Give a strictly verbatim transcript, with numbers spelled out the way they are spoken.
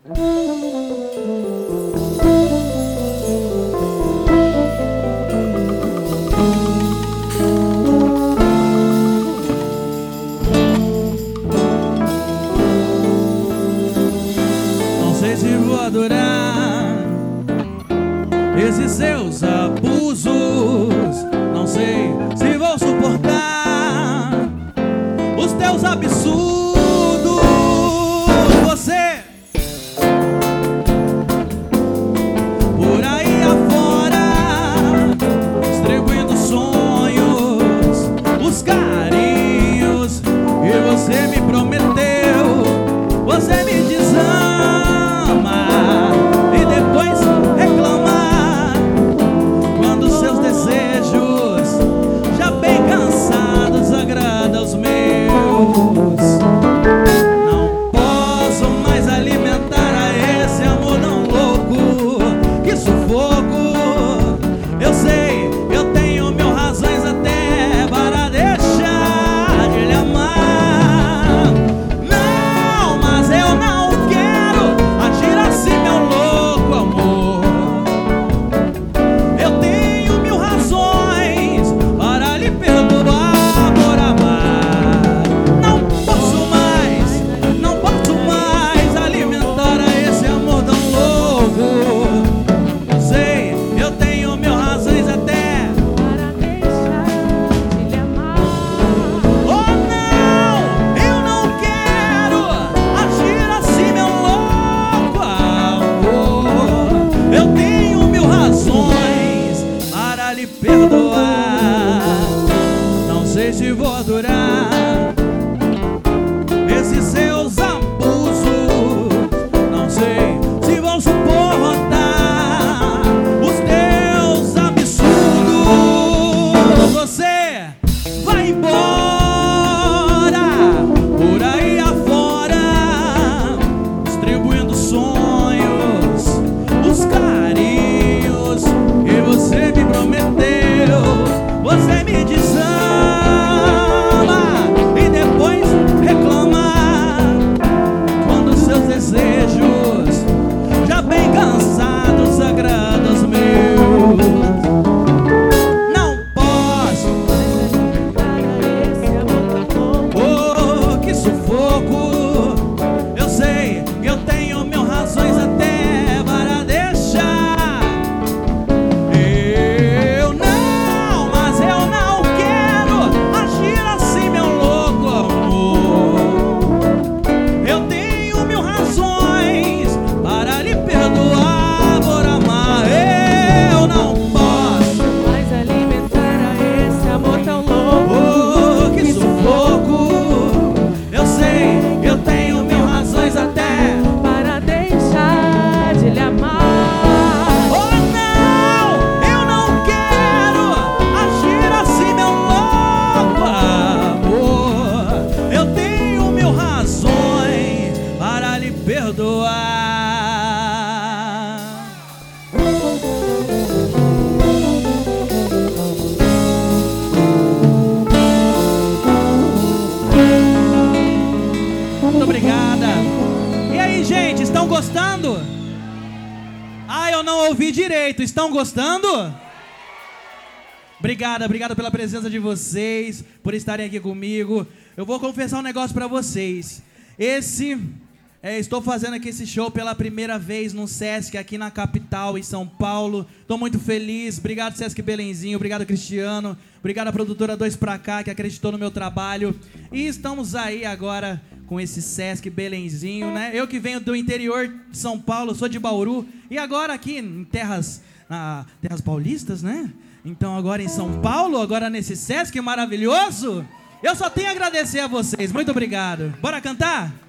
Não sei se vou adorar esses seus abusos, não sei se vou suportar os teus absurdos. Você por aí afora distribuindo sonhos, os carinhos que você me prometeu. Você me desama e depois reclama quando seus desejos já bem cansados agradam os meus. Não posso mais alimentar a esse amor tão louco, que sufoco. Eu sei, eu tenho mil razões até para deixar de lhe amar. Não, mas eu não quero agir assim, meu louco amor. Eu tenho mil razões para lhe perdoar por amar. Não posso mais, não posso mais alimentar a esse amor tão louco. Sei, eu tenho mil razões até para deixar de lhe amar. Oh não, eu não quero agir assim, meu louco amor. Eu tenho mil razões para lhe perdoar. Não sei se vou adorar esses seus abusos, não sei se vou suportar os teus absurdos. Você vai embora por aí afora distribuindo sonhos, os carinhos que você me prometeu. Você me desama e depois reclama quando seus desejos já bem cansados agradam os meus. Não posso, Para esse amor tão louco. oh, que sufoco. Eu sei que eu tenho mil razões até para deixar. Eu não, mas eu não quero agir assim, meu louco amor. Eu tenho mil razões para lhe perdoar por amar. Eu não posso, Mas alimentar a esse amor tão louco. oh, que sufoco. Eu sei, eu tenho mil razões até. Para deixar de lhe amar. Oh não, eu não quero agir assim, meu louco amor. Eu tenho mil razões para lhe perdoar. Muito obrigada. E aí, gente, estão gostando? Ah, eu não ouvi direito. Estão gostando? Obrigada, obrigado pela presença de vocês, por estarem aqui comigo. Eu vou confessar um negócio pra vocês. Esse, é, estou fazendo aqui esse show pela primeira vez no Sesc, aqui na capital, em São Paulo. Estou muito feliz. Obrigado, Sesc Belenzinho. Obrigado, Cristiano. Obrigado à produtora dois pra cá, que acreditou no meu trabalho. E estamos aí agora com esse Sesc Belenzinho, né? Eu que venho do interior de São Paulo, sou de Bauru. E agora aqui em terras, ah, terras paulistas, né? Então agora em São Paulo, agora nesse Sesc maravilhoso. Eu só tenho a agradecer a vocês. Muito obrigado. Bora cantar?